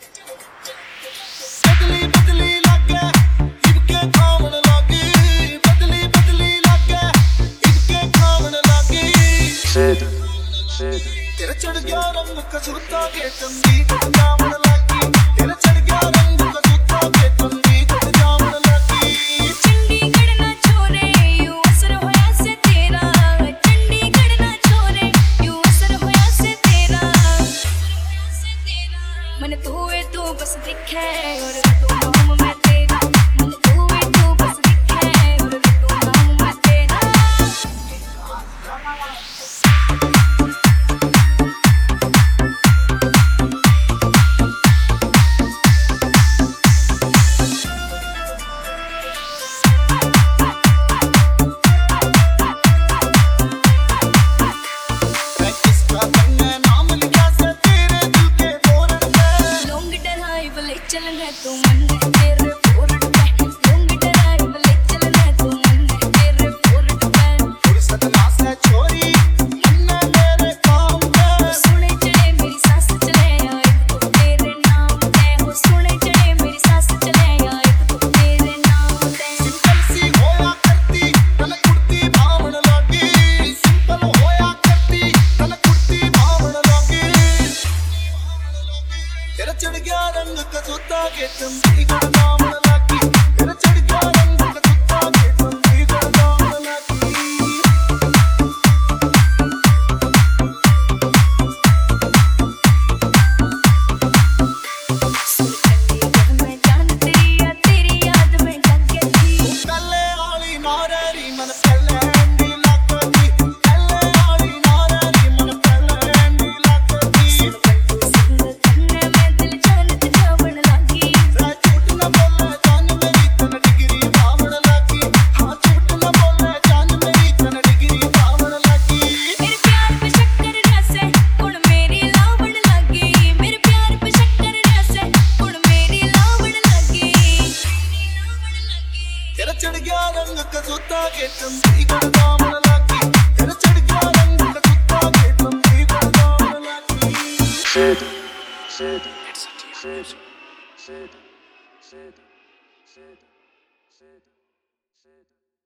बदली बदली लागे इबके खावन लागी, बदली बदली लागे इबके खावन लागी। तेरा चढ़ गया रंग कसूता के चंदी जावन लागी, तेरा चढ़ गया रंग कसूता के चंदी जावन लागी। चंडीगढ़ ना छोरे यूं असर होया से तेरा, चंडीगढ़ ना छोरे यूं असर होया से तेरा। मन तू है तू बस दिखे और तू नाम मैं तेरा, मन तू है तू बस दिखे और तू नाम मैं तेरा। मैं किसका करने नाम लिखा से तेरे दिल के बोरड में। लोंग डराई भले चलना तू मन तेरे फोरट पे, लोंग डराई भले चलना तू मन तेरे फोरट पे। फुर्सत ना से छोरी मन्ने मेरे काम पे। सुने चढ़े मेरी सांस चले आए तो तेरे नाम पे हो, सुने चढ़े मेरी सांस चले आए तो तेरे नाम पे। सिंपल सी होया करती तन कुर्ती भावण लागी, सिंपल होया करती तन कुर्ती भावण लागी। तेरा चढ़ गया रंग कसूता के चंडीगढ़ जावन लागी, तेरा चढ़ गया रंग कसूता के चंडीगढ़ जावन लागी। चंडीगढ़ में जान तेरी याद में जागे थी। कल्ले आली नारेरी मन पहले एंडी लागती, कल्ले आली नारेरी मन पहले एंडी लागती। संग करने में दिल जानत जावन लागी। झूठ न बोले जान मेरी तन डिग्री भावण लागी, हाँ झूठ न बोले जान मेरी तन डिग्री भावण लागी। मेरे प्यार पे शक्कर रसे कुण मेरी लावण लागी, मेरे प्यार पे शक्कर रसे कुण मेरी लावण लागी। तेरा चढ़ गया रंग कसूता के चंडीगढ़ जावन लागी, तेरा चढ़ गया रंग कसूता के चंडीगढ़ जावन लागी।